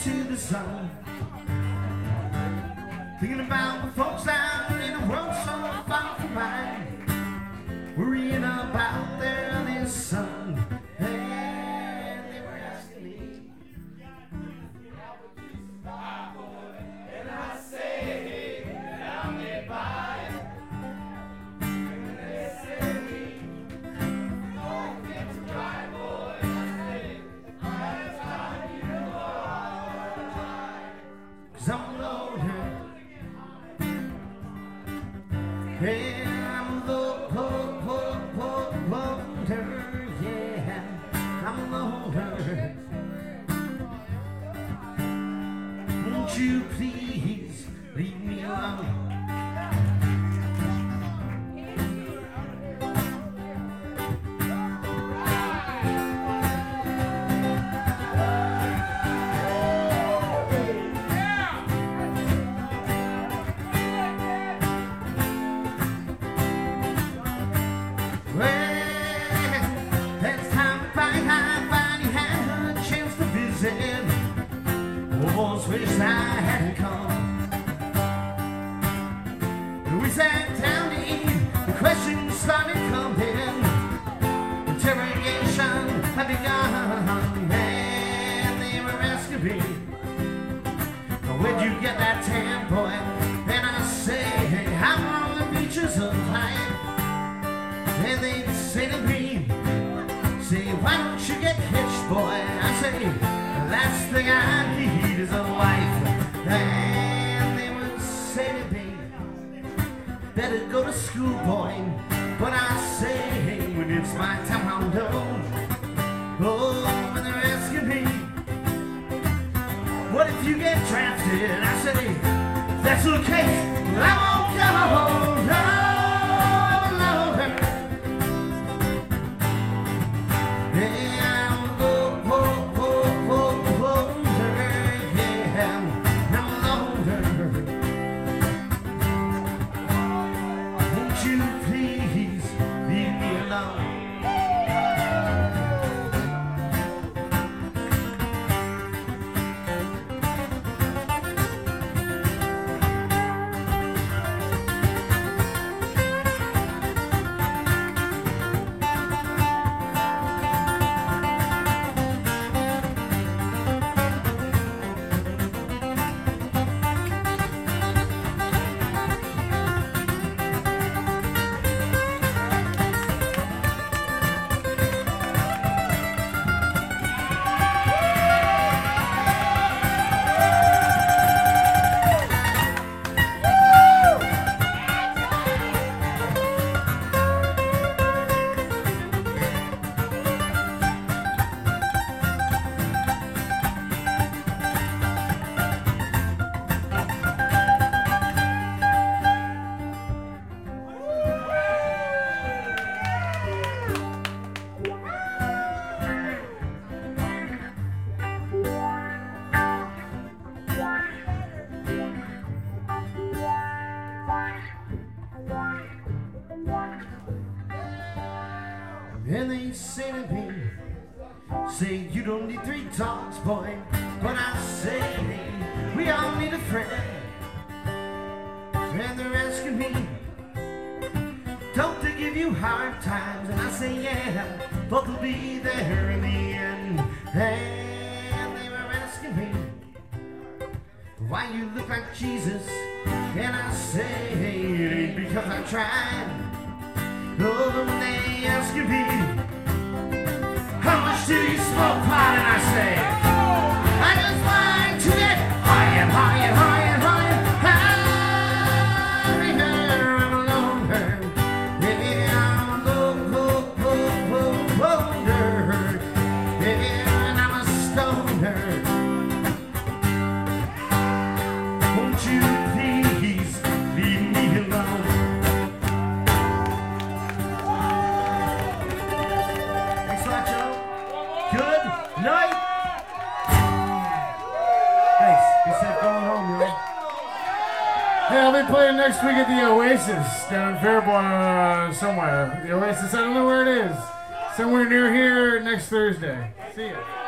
to the sun. Thinking about the folks down in a world so far from mine, worrying about their earliest son. And they were asking me, and I say, tell me by. And they say, don't get to cry, boy. I say, that's how you are. 'Cause I'm older. Hey, I'm older, yeah, I'm older. Won't you please leave me alone? Almost wish I hadn't come. We sat down to eat, the questions started coming. Interrogation had begun, and they were asking me, where'd you get that tan, boy? And I say, I'm on the beaches of life. And they say to me, say, why don't you get hitched, boy? I say, last thing I need is a wife. And they would say to me, better go to school, boy. But I say, when it's my time, I'll know. Oh, when they're asking me, what if you get drafted? I say, that's okay, I won't go, no. And they say to me, say you don't need 3 dogs, boy. But I say, we all need a friend. And they're asking me, don't they give you hard times? And I say, yeah, both will be there in the end. And they were asking me, why you look like Jesus? And I say, it ain't because I tried. Oh, they asking me, how much do you smoke pot? And I say, I just like to get higher, higher, higher, higher, higher. I'm alone, yeah, I'm older, yeah, and I'm a stoner. Won't you please leave me alone? Good night. Thanks. You said going home, right? Hey, I'll be playing next week at the Oasis down in Fairborn somewhere. The Oasis, I don't know where it is. Somewhere near here next Thursday. See ya.